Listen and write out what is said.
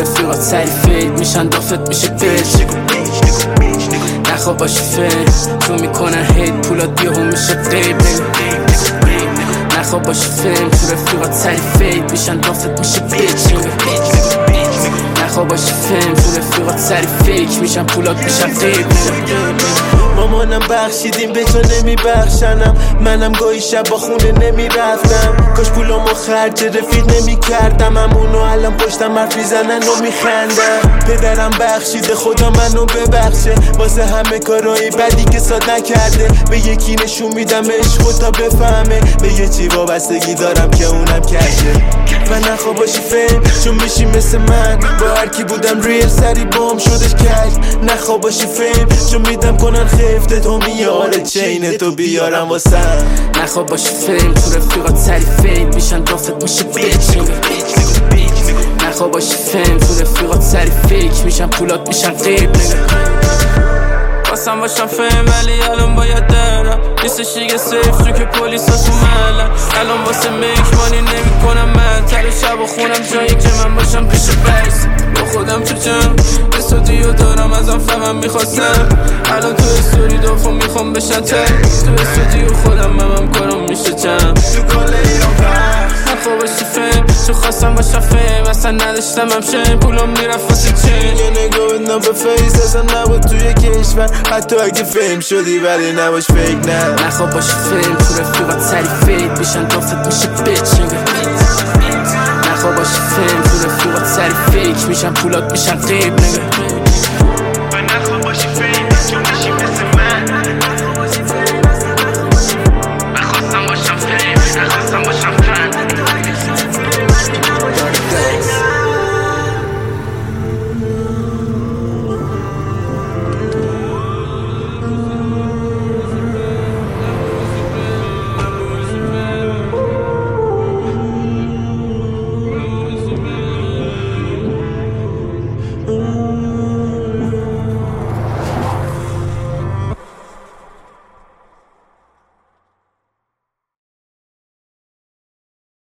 رفیقات سری فید میشن دافت میشه بیچ نخواب باشی فیل تو میکنن هید پولات بیهو میشه قیب نخواب باشی فیل تو رفیقات سری فید میشن دافت میشه بیچ نخواب باشی فیل تو رفیقات سری فیک میشن پولات میشن قیب مامانم بخشیدیم به تو نمیبخشنم منم گاهی شب با خونه نمیرفتم کاش پولامو خرج رفیق نمیکردم همونو الان پشتم حرف میزنن و میخندم پدرم بخشیده خدا منو ببخشه واسه همه کارهای بدی که ساد نکرده به یکی نشون میدم عشقو تا بفهمه به یه چی وابستگی دارم که اونم کرده و نخواب باشی فیل چون میشی مثل من با هر کی بودم ریل سری بام شدش کرد نخواب باشی فیل چون میدم کنن خفته تو میاره چینه تو بیارم واسم نخواب باشی فیل تو رفیقات سری فید میشن دافت میشه بیچ نخواب باشی فیل تو رفیقات سری فیک میشن پولات میشن قیب خواستم باشم فیل ولی الان باید درم نیستش دیگه سیف تو که پولیس ها تو محلم الان واسه میک مانی نمی کنم من تر شب و خونم جایی که من باشم پیش برس با خودم تو جمع استودیو دارم ازم فهمم میخواستم الان تو استوری دافو میخوام بشن تر تو استودیو خودم ممم کارم میشه جمع تو کل ایران نخواب باشی فیل تو خواستم باشم فیل اصلا نداشتم همشه پولم میرفت واسه چین یه نگاه بدنم به فیس اصلا نبود توی کشور حتی اگه فیلم شدی ولی نباش فیک نه نخواب باشی فیل تو رفیقات سری فید میشن دافت میشه بیچ نخواب باشی فیل تو رفیقات سری فیک میشن پولات میشن قیب